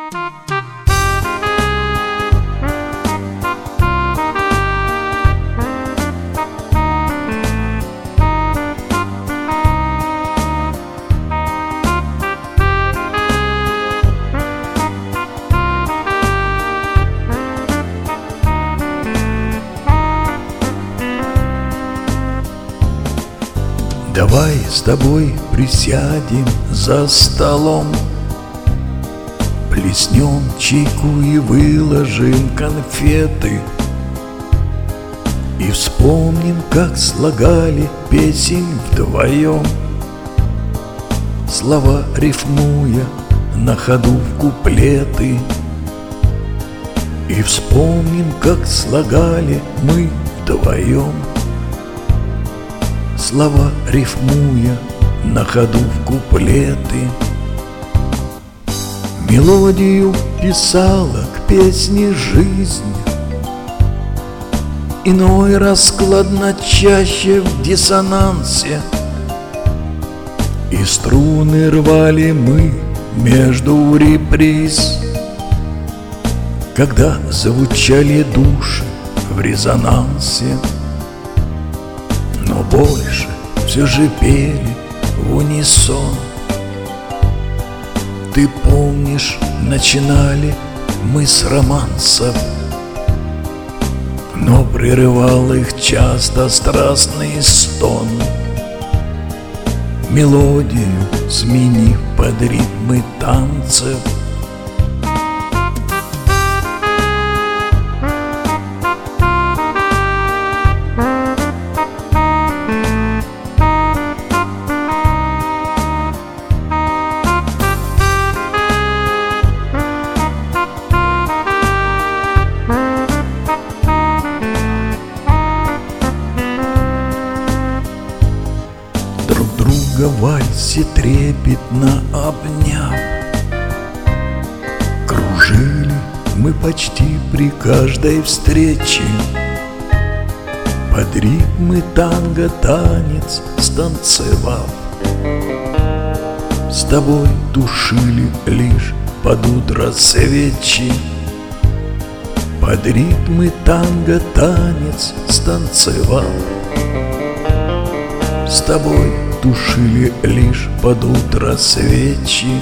Давай с тобой присядем за столом, плеснем чайку и выложим конфеты, и вспомним, как слагали песень вдвоем, слова рифмуя на ходу в куплеты. И вспомним, как слагали мы вдвоем, слова рифмуя на ходу в куплеты. Мелодию писала к песне жизнь, иной раз складно, чаще в диссонансе, и струны рвали мы между реприз, когда звучали души в резонансе. Но больше все же пели в унисон. Ты помнишь, начинали мы с романсов, но прерывал их часто страстный стон, мелодию сменив под ритмы танцев. В вальсе трепетно обняв, кружили мы почти при каждой встрече, под ритмы танго танец станцевав. С тобой тушили лишь под утро свечи, под ритмы танго танец станцевав. С тобой тушили лишь под утро свечи.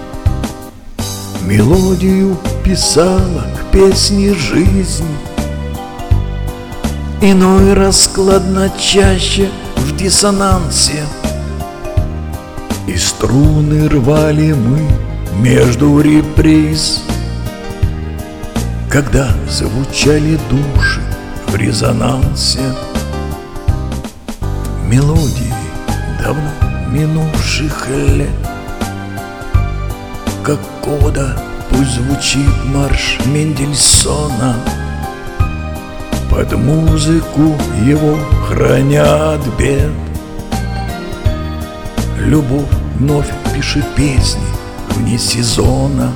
Мелодию писала к песне жизнь, иной раз складно, чаще в диссонансе, и струны рвали мы между реприз, когда звучали души в резонансе. Мелодии давно минувших лет, как кода пусть звучит марш Мендельсона, под музыку его храня от бед. Любовь вновь пишет песни вне сезона.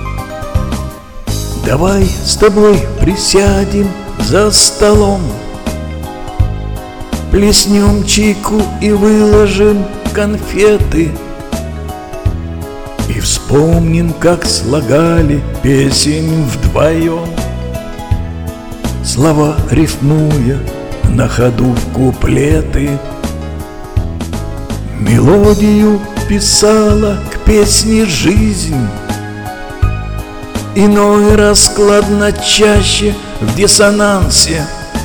Давай с тобой присядем за столом, плеснем чайку и выложим конфеты, и вспомним, как слагали песень вдвоем, слова рифмуя на ходу в куплеты. Мелодию писала к песне жизнь, иной раз складно, чаще в диссонансе,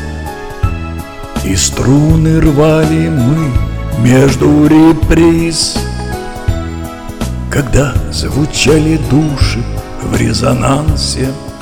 и струны рвали мы между реприз, когда звучали души в резонансе.